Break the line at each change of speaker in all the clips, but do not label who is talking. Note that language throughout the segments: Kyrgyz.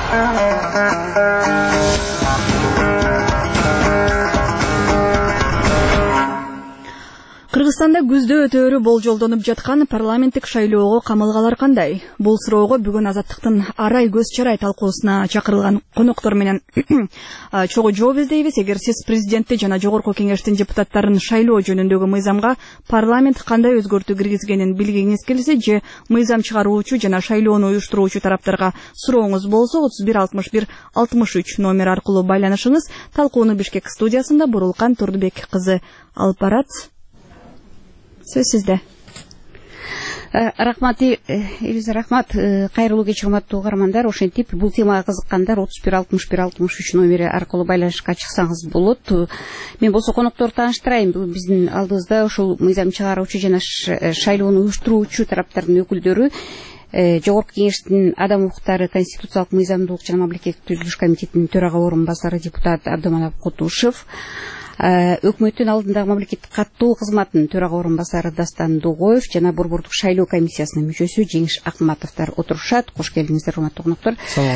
Кыргызстанда күздө өтөөрү болжолдонуп жаткан парламенттик шайлоого камалгалар кандай? Бул суроого бүгүн Азаттыктын арай көз чарай талкуусуна чакырылган коноктор менен чогуу жооп издейбиз. Эгер сиз президентти жана жогорку кеңештин депутаттарын шайлоо жөнүндөгү мыйзамга парламент кандай өзгөртүү киргизгенин билгиңиз келсе, же мыйзам чыгаруучу жана шайлоону уюштуруучу тараптарга сурооңуз болсо 31 61 63 номер аркылуу байланышыңыз. Талкууну Бишкек студиясында Бурулкан Турдубек кызы алып барат. Сөз сизде.
Рахмат, Элиза, рахмат. Кайрылуу кеч, урматтуу угармандар. Ошентип, бул темага кызыккандар 31 61 63 номери аркылуу байланышка чыксаңыз болот. Мен болсо конокторду тааныштырайын. Биздин алдыбызда ушул мыйзам чыгаруучу жана шайлоону уюштуруучу тараптардын өкүлдөрү, Жогорку кеңештин адам укуктары, конституциялык мыйзамдуулук жана мамлекеттик түзүлүш комитетинин төрага орун басары депутат Абдыманап Кутушев, өкмөттүн алдындагы мамлекеттик каттоо кызматынын төрага орун басары Дастан Дугоев жана Борбордук шайлоо комиссиясынын мүчөсү Жеңиш Акматовдор отурушат. Кош келдиңиздер, урматтуу коноктор.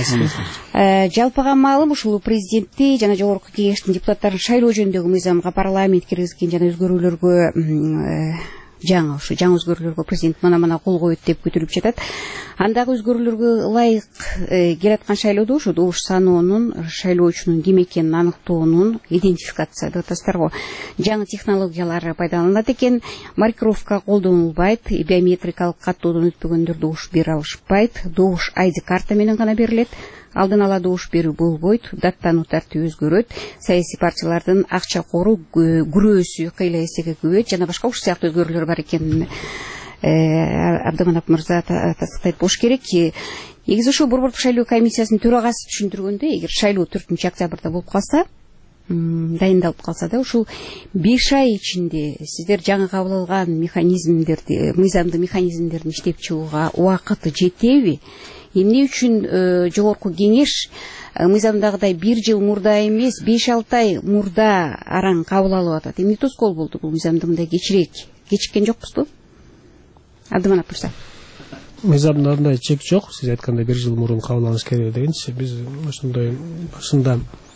Жалпыга маалым, ушул президентти жана жогорку кеңештин депутаттарын шайлоо жөнүндөгү мыйзамга парламент киргизген жана өзгөрүүлөргө жаңы өзгөрүүлөргө президент мана кол коет деп күтүлүп жатат. Андагы өзгөрүүлөргө ылайык келаткан шайлоодо ушу добуш саноонун, шайлоочунун ким экенин аныктоонун, идентификация деп атасыздарго, жаңы технологиялары пайдаланылат экен. Маркировка колдонулбайт, биометрикалык каттоодон өтпөгөндөр добуш бере алышпайт, добуш ID карта менен гана берилет. Алдын ала добуш берүү болбойт, даттануу тартиби өзгөрөт, саясий партиялардын акча кору күрөөсү кыйла эсеге көбөйөт жана башка ушул сыяктуу өзгөрүүлөр бар экенин Абдыманап мырза тастыктайт болуш керек. Негизи ушул Борбордук шайлоо комиссиясынын төрагасы түшүндүргөндөй, эгер шайлоо 4 октябрда болуп калса, дайындалып калса да, ушул 5 ай ичинде сиздер жаңы кабыл алган механизмдерди, мыйзамдуу механизмдердин иштеп чыгууга убакыты жетеби? Эмне үчүн жогорку кеңеш мыйзамдагыдай 1 жыл мурда эмес, 5-6 ай мурда араң кабыл алып атат? Эмне тоскоол болду бул мыйзамды мындай кечиккен жокпузбу? Абдыманап мырза.
Мыйзамда андай чек жок. Сиз айткандай 1 жыл мурун кабыл алыш керек дегенчи, биз ошондой башында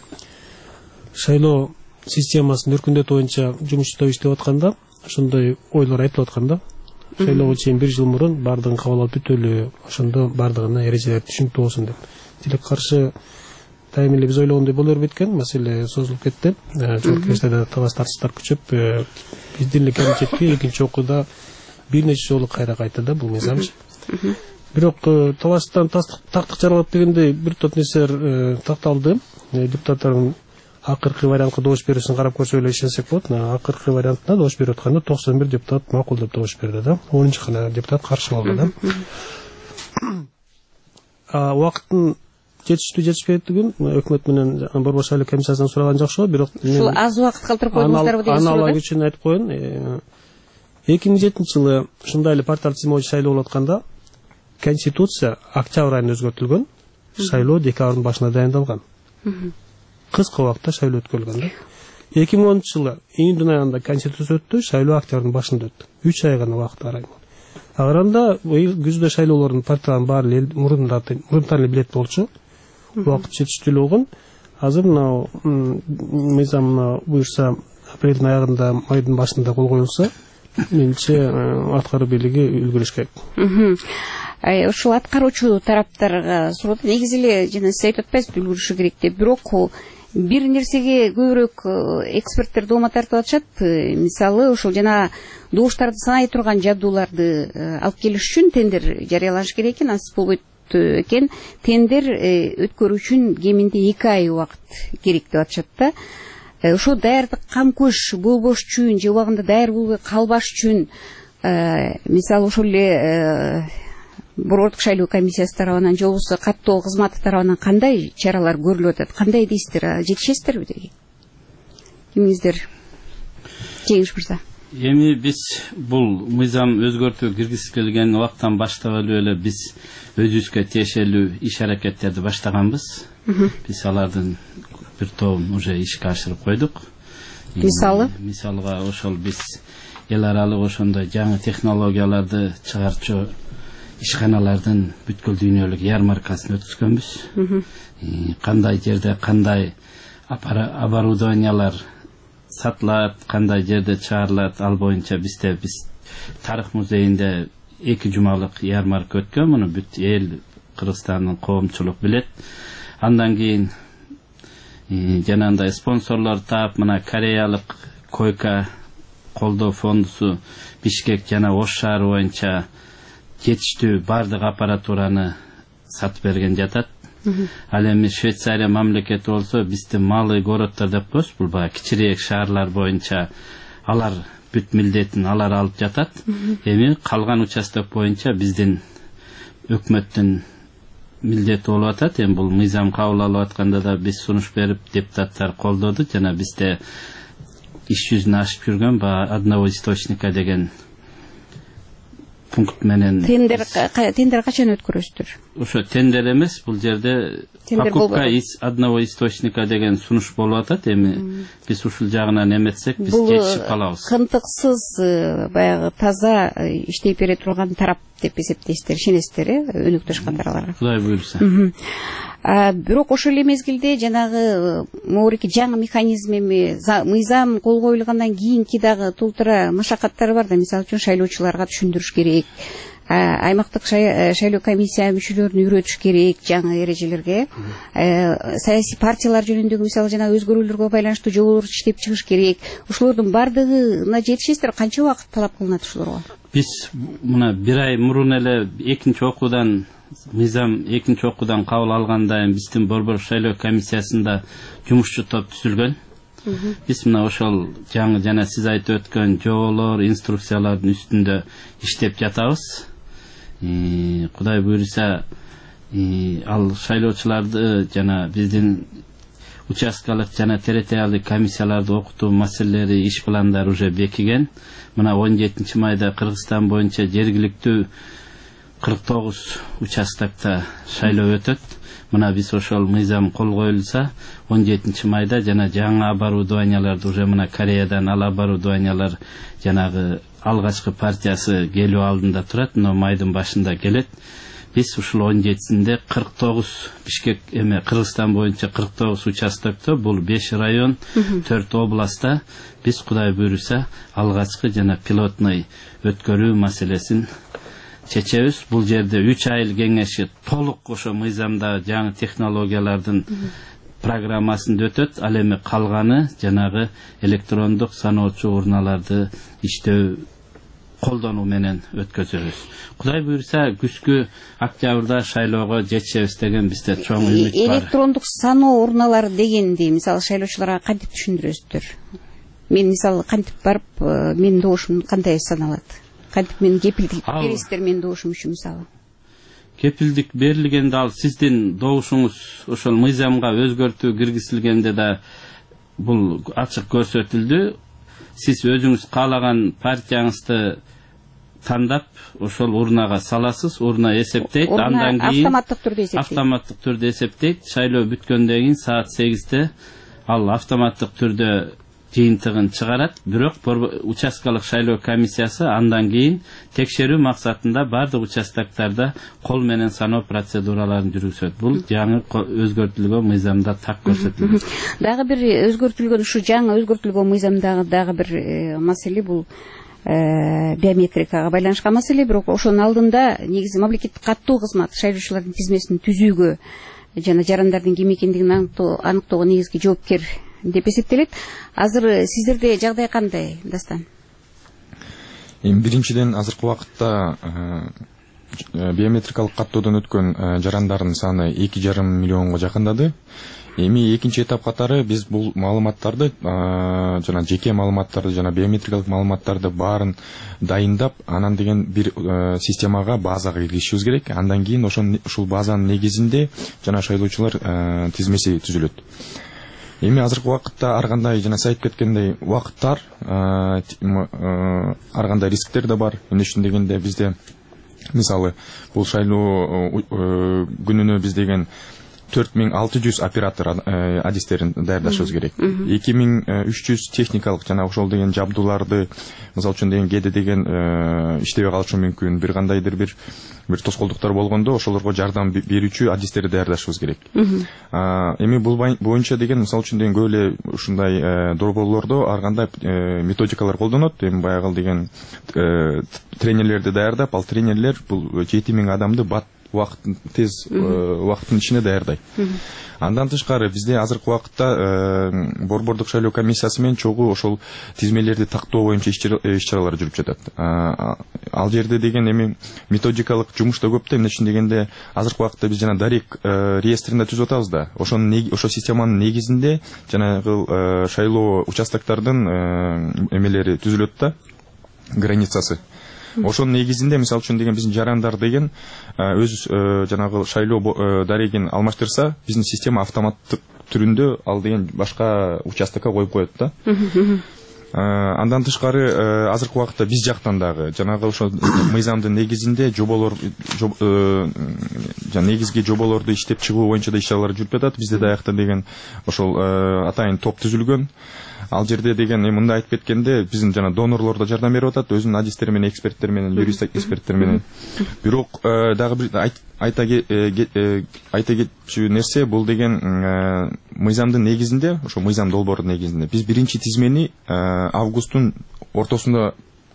шайлоо системасын өркүндөтүү боюнча жумуштап иштеп атканда, ошондой ойлор айтылып атканда, шайлоого чейин 1 жыл мурун бардыгын кабыл алып бүтөлү, ошондо бардыгына эрежелер түшүнүктүү болсун деп. Тилек каршы дайым эле биз ойлогондой боло бербейт экен, маселе созулуп кетти. Жогорку кеңеште талаш тартыштар күчөп, биздин эле комитетке экинчи окууда бир нече жолу кайра кайтты бул мыйзамчы. Бирок талаштан тактык жаралат дегенде бир топ нерселер такталды. Депутаттардын акыркы вариантка добуш берүүсүн карап көрсөк эле ишенсек болот. Акыркы вариантына добуш берип атканда 91 депутат макулдап добуш берди да. 10-чы гана депутат каршы болду да. Убакыттын жетишпейтигин өкмөт менен Борбор шайлоо комиссиясынан сураган жакшы, бирок
ушул аз убакыт калтырып койдуңуздарбы деген суроо.
Аналог үчүн айтып коеюн. 2007-жылы ушундай эле партиялык тизме боюнча шайлоо болуп атканда Конституция октябрь айында өзгөртүлгөн, шайлоо декабрдын башында дайындалган. Кыска убакытта шайлоо өткөрүлгөн да. 2010-жылы июнь айында Конституция өттү, шайлоо октябрдын башында өттү. 3 ай гана убакыт бар. Агранда күздө шайлоолордун партиялардын баары мурунтан эле билет болчу. Убакыт жетиштүү болгон. Азыр мына мыйзам буюрса апрелдин аягында, майдын башында кол коюлса, менче аткаруу бийлиги үлгүрүш керек.
Ушул аткаруучу тараптарга суроо, негизи эле жана сиз айтып атпайсызбы үлгүрүшү керек деп, бирок бир нерсеге көбүрөөк эксперттер доoma тартып атышат. Мисалы, ушул жана добуштарды санай турган жабдууларды алып келиш үчүн тендер жарыяланыш керек экен, ансыз болбойт экен. Тендер өткөрүү үчүн кеминде 2 ай убакыт керек деп атышат да. Ошо даярдык камкөш болбош үчүн, же убагында даяр болбой калбаш үчүн, мисалы ошол эле Борбордук шайлоо комиссиясы тарабынан же болбосо каттоо кызматы тарабынан кандай чаралар көрүлүп атат? Кандай дейсиздер? Жетишесиздерби деги? Кимиңиздер? Жеңиш мырза.
Эми биз бул мыйзам өзгөртүү киргизилген убакыттан баштап эле биз өзүбүзгө тиешелүү иш аракеттерди баштаганбыз. Биз алардын бир тобун уже ишке ашырып койдук. Мисалга ошол биз эл аралык ошондой жаңы технологияларды чыгарчу ишканалардын бүткүл дүйнөлүк ярмаркасын өткүзгөнбүз. Кандай жерде кандай оборудованиялар сатылат, кандай жерде чыгарылат, ал боюнча биз тарых музейинде 2 жумалык ярмарка өткөн. Муну бүт эл, Кыргызстандын коомчулук билет. Андан кийин жанагындай спонсорлор таап, мына Кореялык койка колдоо фондусу Бишкек жана Ош шаары боюнча жетиштүү бардык аппаратураны сатып берген жатат. Ал эми Швейцария мамлекети болсо биздин малый городдор деп коебуз, бул баягы кичирээк шаарлар боюнча алар бүт милдетин алар алып жатат. Эми калган участок боюнча биздин өкмөттүн милдети болуп атат. Эми бул мыйзам кабыл алып атканда да биз сунуш берип, депутаттар колдоду. Жана бизде иш жүзүнө ашып жүргөн баягы одного источника деген пункт менен
тендер качан өткөрөсүздөр?
Ошо тендер эмес, бул жерде покупка из одного источника деген сунуш болуп атат. Эми биз ушул жагынан эметсек, биз жетишип калабыз.
Бул кынтыксыз, баягы таза иштей бере турган тарап деп эсептейсиздер, ишенесиздер, өнөктөш катарларга?
Кудай буйруса.
Бирок ошол эле мезгилде жанагы могуреки жаңы механизм эми мыйзам кол коюлгандан кийинки дагы тултура машакаттары бар да. Мисалы үчүн шайлоочуларга түшүндүрүш керек, аймактык шайлоо комиссия мүчөлөрүн үйрөтүш керек жаңы эрежелерге, саясий партиялар жөнүндөгү мисалы жана өзгөрүүлөргө байланыштуу жоболорду иштеп чыгыш керек. Ушулордун бардыгына жетишесиздер? Канча убакыт талап кылынат ушуларга?
Биз мына 1 ай мурун эле мыйзам экинчи окуудан кабыл алганда биздин Борбор шайлоо комиссиясында жумушчу топ түзүлгөн. Биз мына ошол жаңы жана сиз айтып өткөн жоболор, инструкциялардын үстүндө иштеп жатабыз. Кудай буйруса, ал шайлоочуларды жана биздин участкалык жана территориалдык комиссияларды окутуу маселелери, иш пландары уже бекиген. Мына 17 майда Кыргызстан боюнча жергиликтүү 49 участокта шайлоо өтөт. Мына биз ошол мыйзам кол коюлса 17 майда жана жаңы оборудованияларды уже мына Кореядан ал оборудованиялар жанагы алгачкы партиясы келүү алдында турат, но майдын башында келет. Биз ушул 17-синде 49 Бишкек Кыргызстан боюнча 49 участокто, бул 5 район, 4 областта биз Кудай буйруса алгачкы жана пилотный өткөрүү маселесин чечебиз. Бул жерде 3 айыл кеңеши толук ошо мыйзамда жаңы технологиялардын программасында өтөт. Ал эми калганы жанагы электрондук саноочу урналарды иштөө колдонуу менен өткөзөбүз. Кудай буйруса күзгү октябрда шайлоого жетишебиз деген бизде чоң үмүт бар.
Электрондук саноо урналары дегенди мисалы шайлоочуларга кантип түшүндүрөсүздөр? Мен мисалы кантип барып, менин добушум кандай саналат? Кантип мен кепилдик бересиздер менин добушум үчүн мисалы?
Кепилдик берилгенде ал сиздин добушуңуз ошол мыйзамга өзгөртүү киргизилгенде да бул ачык көрсөтүлдү. Сиз өзүңүз каалаган партияңызды тандап ошол урнага саласыз, урна эсептейт, андан кийин автоматтык түрдө эсептейт. Шайлоо бүткөндөн кийин саат 8-те ал автоматтык түрдө жыйынтыгын чыгарат. Бирок участкалык шайлоо комиссиясы андан кийин текшерүү максатында бардык участоктарда кол менен саноо процедураларын жүргүзөт. Бул жаңы өзгөртүлгөн мыйзамда так көрсөтүлгөн.
Дагы бир өзгөртүлгөн, ушу жаңы өзгөртүлгөн мыйзамдагы дагы бир маселе бул биометрикага байланышкан маселе. Бирок ошонун алдында негизи мамлекеттик каттоо кызмат шайлоочулардын тизмесин түзүүгө жана жарандардын ким экендигин аныктоого негизги жоопкер деп эсептелет. Азыр сиздерде жагдай кандай, Дастан?
Биринчиден азыркы убакытта биометрикалык каттоодон өткөн жарандардын саны 2,5 миллионго жакындады. Эми экинчи этап катары биз бул маалыматтарды жана жеке маалыматтарды жана биометрикалык маалыматтарды баарын дайындап, анан деген бир системага, базага киргизишибиз керек. Андан кийин ушул базанын негизинде жана шайлоочулар тизмеси түзүлөт. Эми азыркы убакытта ар кандай жана сиз айтып кеткендей убакыттар, ар кандай рисктер да бар. Эмне үчүн дегенде бизде мисалы бул шайлоо күнүнө биз деген 4600 оператор адистерин даярдашыбыз керек. 2300 техникалык жана ошол деген жабдууларды, мисалы үчүн деген кээде деген иштебей калышы мүмкүн, бир кандайдыр бир тоскоолдуктар болгондо ошолорго жардам берүүчү адистерди даярдашыбыз керек. Эми бул боюнча деген мисалы үчүн деген көп эле ушундай долбоорлордо ар кандай методикалар колдонот. Эми баягы деген тренерлерди даярдап, ал тренерлер бул 7000 адамды тез убакыттын ичинде даярдайт. Андан тышкары бизде азыркы убакытта борбордук шайлоо комиссиясы менен чогуу ошол тизмелерди тактоо боюнча иш-чаралар жүрүп жатат. Ал жерде деген эми методикалык жумуш да көп да, эмне үчүн дегенде азыркы убакытта биз жана Дарик реестрин да түзүп атабыз да. Ошол системанын негизинде жанагы шайлоо участоктордун эмелери түзүлөт да, границасы. Ошонун негизинде мисалы үчүн деген биздин жарандар деген өз жанагы шайлоо дарегин алмаштырса, биздин система автоматтык түрүндө ал деген башка участокко коюп коет да. Андан тышкары азыркы убакытта биз жактан дагы жанагы ошо мыйзамдын негизинде негизги жоболорду иштеп чыгуу боюнча да иш-чаралар жүрүп жатат. Бизде даякта деген ошол атайын топ түзүлгөн. Ал жерде деген мындай айтып кеткенде биздин жана донорлор да жардам берип атат, өзүнүн адистери менен, эксперттер менен, юрист эксперттер менен. Бирок дагы бир айта кетчү нерсе бул деген мыйзамдын негизинде, ошо мыйзам долбоордун негизинде биз биринчи тизмени августтун ортосунда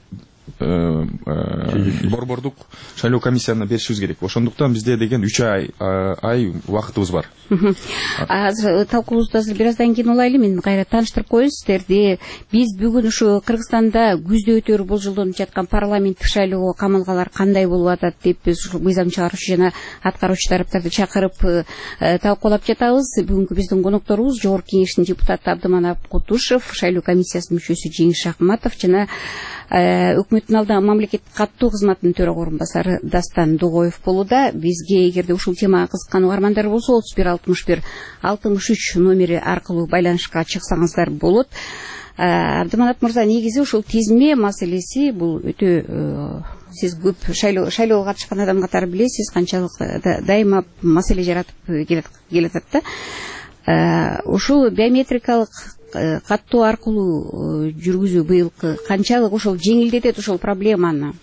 борбордук шайлоо комиссиясына беришибиз керек. Ошондуктан бизде деген 3 ай убакытыбыз бар.
Азыр талкуубузду бир аздан кийин улайлы, мен кайра тааныштырып коеюн сиздерди. Биз бүгүн ушу Кыргызстанда күздө өтөөрү болжолдонуп жаткан парламенттик шайлоого камалгалар кандай болуп атат деп биз мыйзам чыгаруучу жана аткаруучу тараптарды чакырып талкуулап жатабыз. Бүгүнкү биздин конокторубуз Жогорку Кеңештин депутаты Абдыманап Кутушев, шайлоо комиссиясынын мүчөсү Жеңиш Шакматов жана өкмөттүн алдагы мамлекеттик каттоо кызматынын төрага орун басары Дастан Дугоев болууда. Бизге эгерде ушул темага кызыккан угармандар болсо 31-61-63 номери аркылуу байланышка чыксаңыздар болот. Абдыманап мырза, негизи ушул тизме маселеси бул өтө сиз көп шайлоого катышкан адам катары билесиз, канчалык дайыма маселе жаратып келатат да. Ушул биометрикалык каттоо аркылуу жүргүзүү быйылкы канчалык ошол жеңилдетет ошол проблеманы?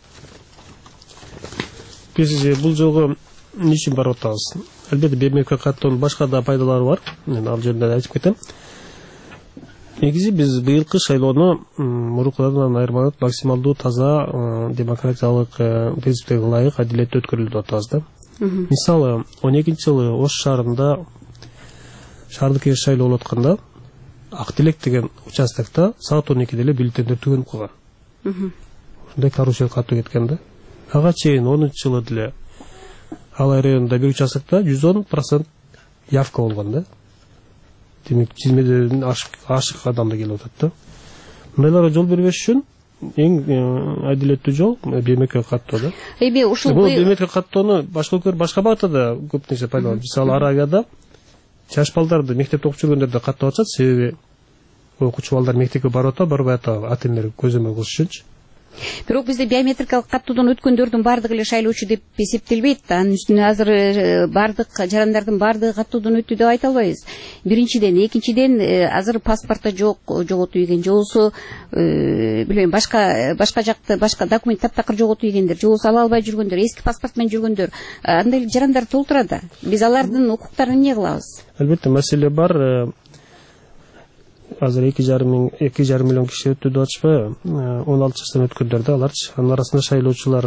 Биз бул жолго эмне үчүн барып атабыз? Албетте биометрика каттоонун башка да пайдалары бар. Мен ал жерде айтып кетем. Негизи биз быйылкы шайлоону мурункудан айырмаланып максималдуу таза, демократиялык принциптерге ылайык, адилеттүү өткөрүлдү деп атабыз да. Мисалы 12-жылы Ош шаарында шаардык кеңеш шайлоо болуп атканда Актилек деген участокто саат 12-де эле бюллетендер түгөнүп калган. Ушундай карушелик катуу кеткен да. Ага чейин 10-жылы деле Алай районунда бир участокто 110% явка болгон да. Демек тизмеден ашык адам да келип атат да. Мындайларга жол бербеш үчүн эң адилеттүү жол биометрика каттоо да.
Эми ушул
биометрика каттоону башка өлкөлөр башка багытта да көп нерсе пайдаланат. Мисалы Аравияда жаш балдарды мектепте окуп жүргөндөрдө каттап атышат, себеби окуучу балдар мектепке барып атат, барбай атат, ата-энелер көзөмөл кылыш үчүнчү.
Бирок бизде биометрикалык каттоодон өткөндөрдүн баардыгы эле шайлоочу деп эсептелбейт. Анын үстүнө азыр баардык жарандардын бардыгы каттоодон өттү деп айта албайбыз. Биринчиден, экинчиден азыр паспорто жок, жоготуп ийген, же болбосо билбейм, башка жакта башка документ таптакыр жоготуп ийгендер, же болбосо ала албай жүргөндөр, эски паспорт менен жүргөндөр, андай жарандар толтура да. Биз алардын укуктарын эмне кылабыз?
Албетте маселе бар. Азыр 2,5 миллион киши өттү деп атышпайбы? 16 жаштан өткөндөр да аларчы. Анын арасында шайлоочулар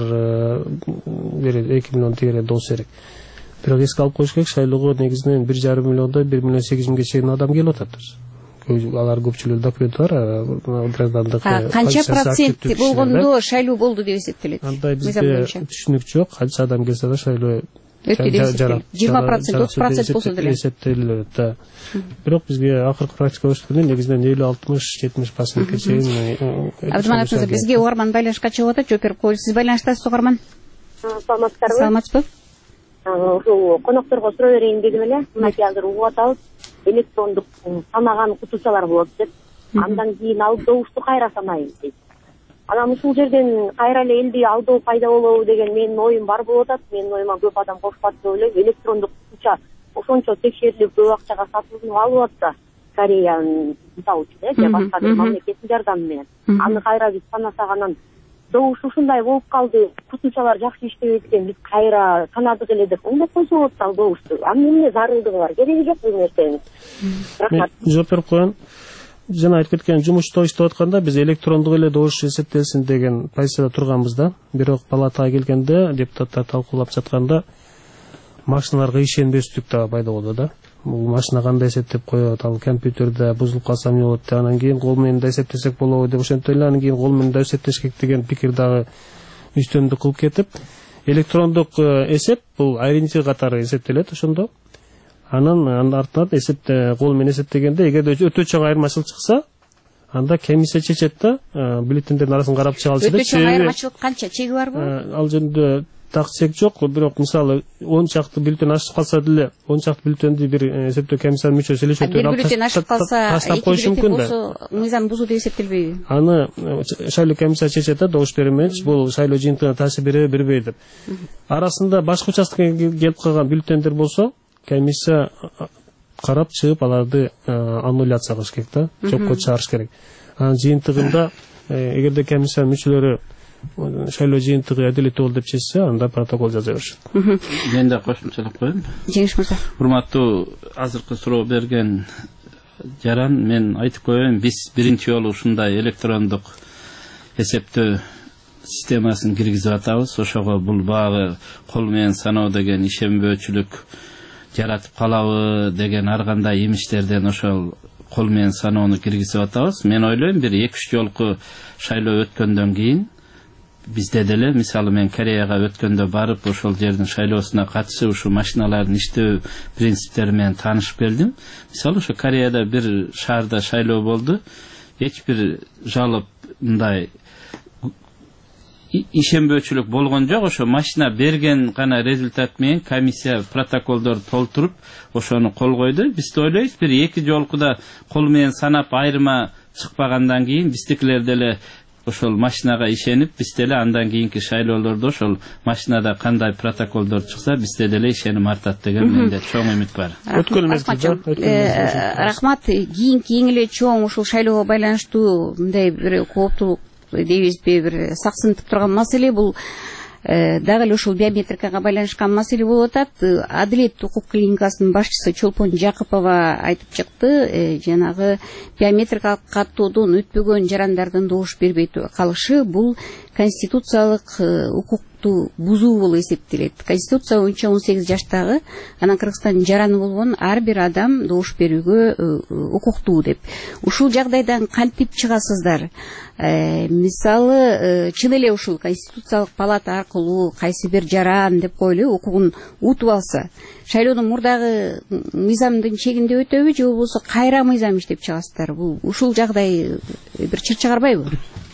2 миллион тегере болсо керек. Бирок эске алып коюш керек, шайлоого негизинен 1,5 миллиондон 1 миллион 8 миңге чейин адам келип атат. Алар көпчүлүгү документи бар, граждандык.
Канча процент болгондо шайлоо болду деп эсептелет?
Андай бизде түшүнүк жок. Канча адам келсе да шайлоо
өтү деп эсептелет. 20%, 30% болсо деле
эсептелет да. Бирок бизге акыркы практика көрсөткөндөй негизинен 50-60-70%ке чейин.
Абдыманап мырза, бизге угарман байланышка чыгып атат, жооп берип коелу. Сиз байланыштасыз угарман?
Саламатсыздарбы?
Саламатсызбы?
Ушул конокторго суроо берейин дегим эле. Мынакей азыр угуп атабыз. Электрондук санаган кутучалар болот деп. Андан кийин алдообузду кайра санайбыз дейт. Анан ушул жерден кайра эле элди алдоо пайда болобу деген менин оюм бар болуп атат. Менин оюма көп адам кошуп атат деп ойлойм. Электрондук кутуча ошончо текшерилип көп акчага сатылып алып атса Кореянын мисалы үчүн же башка бир мамлекеттин жардамы менен аны кайра биз санасак анан добуш ушундай болуп калды, кутушалар жакшы иштебейт экен, биз кайра санадык эле деп оңдоп койсо болот ал добушту. Анын эмне зарылдыгы бар, кереги жок бул нерсенин. Рахмат.
Жооп берип коеюн. Жана айтып кеткен жумушта иштеп атканда биз электрондук эле добуш эсептелсин деген позицияда турганбыз да. Бирок палатага келгенде депутаттар талкуулап жатканда машиналарга ишенбестик да пайда болду да. Бул машина кандай эсептеп коет, ал компьютерде бузулуп калса эмне болот, анан кийин кол менен да эсептесек болобу деп ошентип эле анан кийин кол менен да эсептеш керек деген пикир дагы үстөмдүк кылып кетип, электрондук эсеп бул ориентир катары эсептелет ошондо. Анын артынан кол менен эсептегенде эгерде өтө чоң айырмачылык чыкса, анда комиссия чечет да, бюллетендердин арасын карап чыга алышат.
Өтө чоң айырмачылык канча, чеги барбы?
Ал жөнүндө так чек жок, бирок мисалы 10 чакты бюллетен ашып калса деле 10 чакты бюллетенди бир эсептөө комиссиянын мүчөсү эле
бир бюллетен ашып калса,
таштап коюшу мүмкүн да.
Мыйзам бузуу деп эсептелбейби?
Аны шайлоо комиссия чечет да, добуш беремекчи, бул шайлоо жыйынтыгына таасир береби, бербейби деп. Арасында башка участкеге келип калган бюллетендер болсо, комиссия карап чыгып аларды аннуляция кылыш керек да, жокко чыгарыш керек. Анын жыйынтыгында эгерде комиссиянын мүчөлөрү шайлоо жыйынтыгы адилеттүү болду деп чечсе, анда протокол жаза беришет.
Мен да кошумчалап коеюн.
Жеңиш мырза.
Урматтуу азыркы суроо берген жаран, мен айтып коеюн, биз биринчи жолу ушундай электрондук эсептөө системасын киргизип атабыз. Ошого бул багы кол менен саноо деген ишенбөөчүлүк жаратып калабы деген ар кандай имиштерден ошол кол менен саноону киргизип атабыз. Мен ойлойм, бир 2-3 жолку шайлоо өткөндөн кийин бизде деле, мисалы мен Кореяга өткөндө барып, ошол жердин шайлоосуна катышып, ушу машиналардын иштөө принциптери менен таанышып келдим. Мисалы ошо Кореяда бир шаарда шайлоо болду. Эч бир жалоп мындай ишенбөөчүлүк болгон жок. Ошо машина берген гана результат менен комиссия протоколдорду толтуруп, ошону кол койду. Биз да ойлойбуз, бир 2 жолкуда кол менен санап айырма чыкпагандан кийин биздикилер деле ошол машинага ишенип, биз деле андан кийинки шайлоолордо ошол машинада кандай протоколдор чыкса, бизде деле ишеним артат деген менде чоң үмүт бар.
Өткөн мезгилде.
Рахмат. Кийинки эң эле чоң ушул шайлоого байланыштуу мындай бир кооптулук дейбизби, бир саксынтып турган маселе бул дагы эле ушул биометрикага байланышкан маселе болуп атат. Адилет укук клиникасынын башчысы Чолпон Жакупова айтып чыкты, жанагы биометрикалык каттоодон өтпөгөн жарандардын добуш бербей калышы бул конституциялык укукту бузуу болуп эсептелет. Конституция боюнча 18 жаштагы, анан Кыргызстандын жараны болгон ар бир адам добуш берүүгө укуктуу деп. Ушул жагдайдан кантип чыгасыздар? Мисалы, чын эле ушул конституциялык палата аркылуу кайсы бир жаран деп коелу укугун утуп алса, шайлоонун мурдагы мыйзамдын чегинде өтөбү же болбосо кайра мыйзам иштеп чыгасыздар? Бул ушул жагдай бир чыр чыгарбайбы?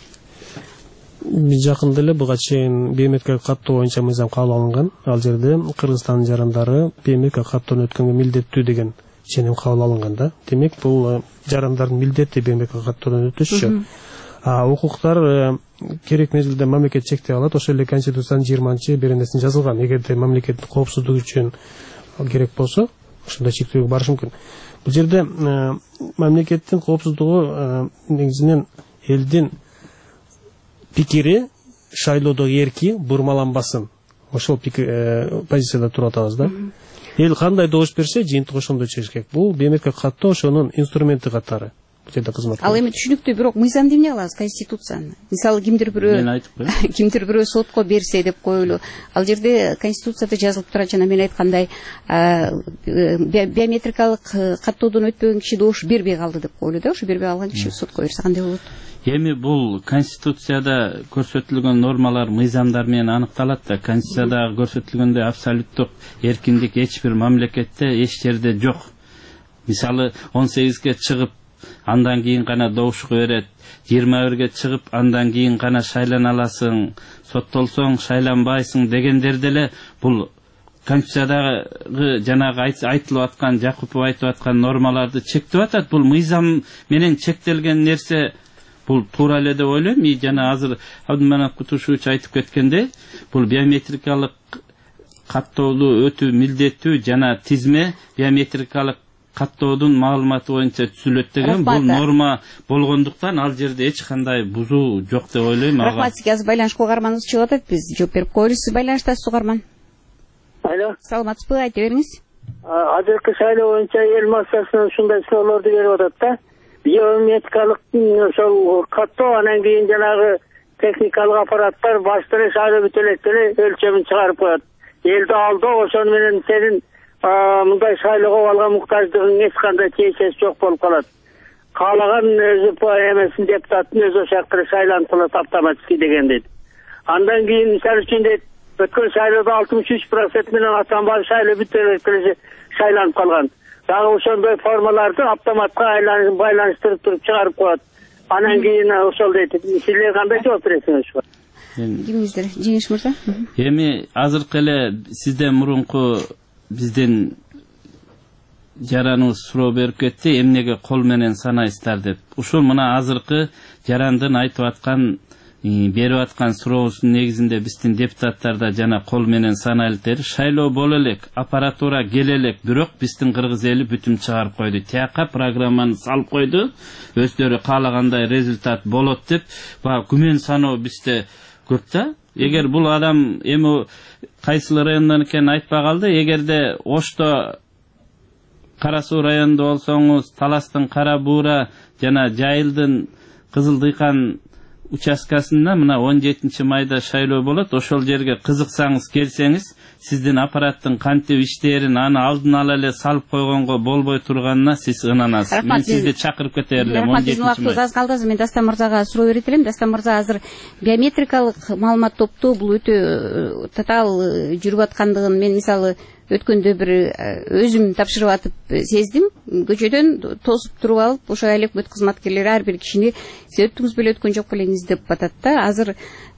Жакында эле буга чейин биометрикалык каттоо боюнча мыйзам кабыл алынган. Ал жерде Кыргызстандын жарандары биометрикалык каттоону өткөнгө милдеттүү деген ченем кабыл алынган да. Демек бул жарандардын милдети биометрикалык каттоодон өтүшчү. Укуктар керек мезгилде мамлекет чектей алат. Ошол эле Конституциянын 20-чы беренесинде жазылган. Эгерде мамлекеттин коопсуздугу үчүн керек болсо, ошондой чектөөгө барыш мүмкүн. Бул жерде мамлекеттин коопсуздугу негизинен элдин пикири шайлоодо эрки бурмаланбасын. Ошол позицияда туруп атабыз да. Эл кандай добуш берсе, жыйынтык ошондой чыгыш керек. Бул биометрикалык каттоо ошонун инструменти катары.
Ал эми түшүнүктүү, бирок мыйзамды эмне кылабыз, конституцияны? Мисалы кимдир бирөө сотко берсе деп коелу. Ал жерде конституцияда жазылып турат, жана мен айткандай биометрикалык каттоодон өтпөгөн киши добуш бербей калды деп коелу да. Ошо бербей калган киши сотко берсе кандай болот?
Эми бул конституцияда көрсөтүлгөн нормалар мыйзамдар менен аныкталат да. Конституцияда көрсөтүлгөндөй абсолюттук эркиндик эч бир мамлекетте эч жерде жок. Мисалы 18ге чыгып андан кийин гана добушку берет, 21ге чыгып андан кийин гана шайлана аласың, соттолсоң шайланбайсың дегендер деле бул конституциядагы жанагы айтылып аткан, Жакупов айтып аткан нормаларды чектеп атат. Бул мыйзам менен чектелген нерсе, бул туура эле деп ойлойм. Жана азыр Абдыманап Кутушевич айтып кеткендей, бул биометрикалык каттоолуу өтүү милдеттүү жана тизме биометрикалык каттоодун маалыматы боюнча түзүлөт деген бул норма болгондуктан ал жерде эч кандай бузуу жок деп ойлойм.
Рахмат сизге. Азыр байланышка угарманыбыз чыгып атат, биз жооп берип коелу. Сиз байланыштасыз угарман.
Алло.
Саламатсызбы, айта бериңиз.
Азыркы шайлоо боюнча эл массасынан ушундай суроолорду берип атат да. Биометрикалык ошол каттоо, анан кийин жанагы техникалык аппараттар башта эле шайлоо бүтө элек өлчөмүн чыгарып коет. Элди алдоо, ошону менен сенин мындай шайлоого алган муктаждыгың эч кандай тиешеси жок болуп калат. Каалаган өзү эмесин депутаттын өзү ошол жакта шайланып калат автоматически деген дейт. Андан кийин мисалы үчүн дейт, өткөн шайлоодо 63% менен Атамбаев шайлоо бүтө элек шайланып калган. Дагы ошондой формаларды автоматка байланыштырып туруп чыгарып коет. Анан кийин ошол дейт. Силер кандай жооп бересиңер ушуга?
Кимиңиздер? Жеңиш мырза.
Эми азыркы эле сизден мурунку биздин жараныбыз суроо берип кетти, эмнеге кол менен санайсыздар деп. Ушул мына азыркы жарандын айтып аткан, берип аткан суроосунун негизинде биздин депутаттарда жана кол менен санайлы шайлоо боло элек, аппаратура келе элек, бирок биздин кыргыз эли бүтүм чыгарып койду. Тияка программаны салып койду. Өздөрү каалагандай результат болот деп, баягы күмөн саноо бизде көп да. Эгер бул адам эми кайсыл райондон экенин айтпай калды, эгерде Ошто Кара Суу районунда болсоңуз, Таластын Кара Буура жана Жайылдын Кызыл Дыйкан участкасында мына 17 майда шайлоо болот. Ошол жерге кызыксаңыз келсеңиз, сиздин аппараттын кантип иштээрин аны алдын ала эле салып койгонго болбой турганына сиз ынанасыз. Мен сизди чакырып кетер элем 17 майда.
Аз калды. Мен Дастан мырзага суроо берет элем. Дастан мырза, азыр биометрикалык маалымат топтоо бул өтө татаал жүрүп аткандыгын мен мисалы өткөндө бир өзүм тапшырып атып сездим. Көчөдөн тосуп туруп алып, ошо айлык бөт кызматкерлери ар бир кишини сиз өттүңүз беле өткөн жок белеңиз деп атат да. Азыр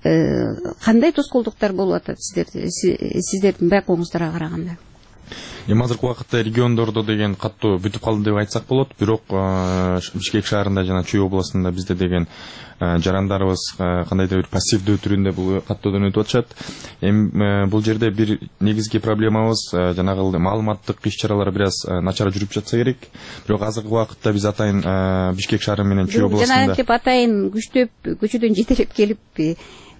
кандай тоскоолдуктар болуп атат сиздердин байкооңуздарга караганда?
Эми азыркы убакытта региондордо деген каттоо бүтүп калды деп айтсак болот. Бирок Бишкек шаарында жана Чүй областында бизде деген жарандарыбыз кандайдыр бир пассивдүү түрүндө бул каттоодон өтүп атышат. Эми бул жерде бир негизги проблемабыз жанагы маалыматтык иш-чаралар бир аз начар жүрүп жатса керек. Бирок азыркы убакытта биз атайын Бишкек шаары менен Чүй областында
жана атайын күчтөп көчөдөн жетелеп келип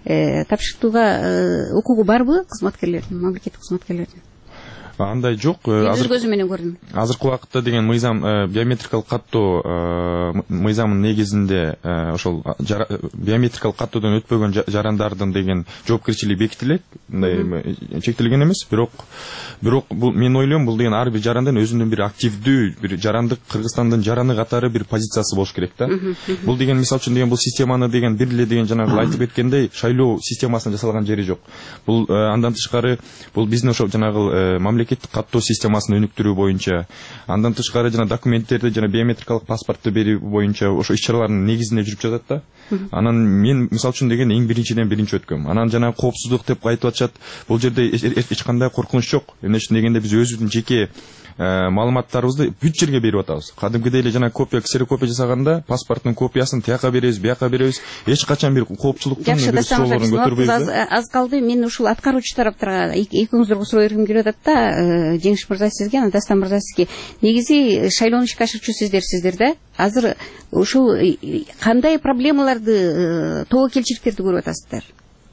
тапшыртууга укугу барбы кызматкерлердин, мамлекеттик кызматкерлердин?
Андай жок.
Өз көзү менен көрдүм.
Азыркы убакытта деген мыйзам биометрикалык каттоо мыйзамынын негизинде ошол биометрикалык каттоодон өтпөгөн жарандардын деген жоопкерчилиги бекитилет. Мындай чектелген эмес, бирок бул мен ойлойм, бул деген ар бир жарандын өзүнүн бир активдүү, бир жарандык Кыргызстандын жараны катары бир позициясы болуш керек да. Бул деген мисалы үчүн деген бул системаны деген бир эле деген жанагы айтып кеткендей шайлоо системасына жасалган жери жок. Бул андан тышкары бул биздин ошо жанагы мамлекеттик каттоо системасын өнүктүрүү боюнча, андан тышкары жана документтерди жана биометрикалык паспортду берүү боюнча ошо иш-чаралардын негизинде жүрүп жатат да. Анан мен мисалы үчүн деген эң биринчи өткөм. Анан жана коопсуздук деп айтып атышат. Бул жерде эч кандай коркунуч жок. Эмне үчүн дегенде биз өзүбүздүн жеке маалыматтарыбызды бүт жерге берип атабыз. Кадимкидей эле жана ксерокопия жасаганда паспорттун копиясын тияка беребиз, бияка беребиз. Эч качан бир коопчулуктун суроолорун көтөрбөйбүз.
Аз калды. Мен ушул аткаруучу тараптарга экөөңүздөргө суроо бергим келип атат да. Жеңиш мырза сизге, анан Дастан мырза сизге. Негизи шайлоону ишке ашырчу сиздер да. Азыр ушул кандай проблемаларды, тобокелчиликтерди көрүп атасыздар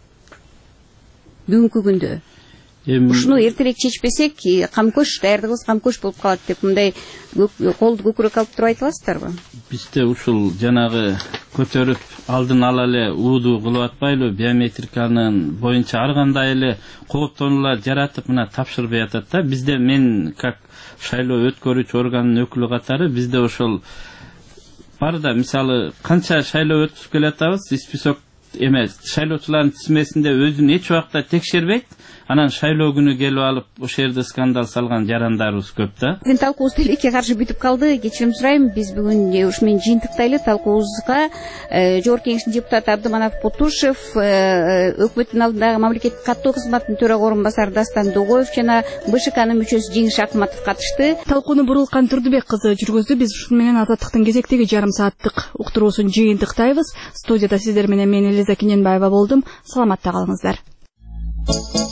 бүгүнкү күндө? Ушуну эртерээк чечпесек, камкөш, даярдыгыбыз камкөш болуп калат деп мындай колду көкүрөк алып туруп айта аласыздарбы?
Бизде ушул жанагы көтөрүп алдын ала эле ууду кылып атпайлы, биометриканын боюнча ар кандай эле кооптонуулар жаратып мына тапшырбай атат да. Бизде мен как шайлоо өткөрүүчү органдын өкүлү катары бизде ошол бар да, мисалы канча шайлоо өткүзүп келатабыз, список эмес, шайлоочулардын тизмесинде өзүн эч убакта текшербейт. Анан шайлоо күнү келип алып ошол жерде скандал салган жарандарыбыз көп да.
Биздин талкуубуз тилекке каршы бүтүп калды. Кечирим сурайм. Биз бүгүн ушу менен жыйынтыктайлы. Талкуубузга Жогорку Кеңештин депутаты Абдыманов Потушев, өкмөттүн алдындагы мамлекеттик каттоо кызматынын төрага орун басары Дастан Догоев жана БШКнын мүчөсү Жеңиш Акматов катышты.
Талкууну Бурулкан Турдубек кызы жүргүздү. Биз ушун менен Азаттыктын кезектеги жарым сааттык уктуруусун жыйынтыктайбыз. Студияда сиздер менен мен Элиза Кененбаева болдум. Саламатта калыңыздар.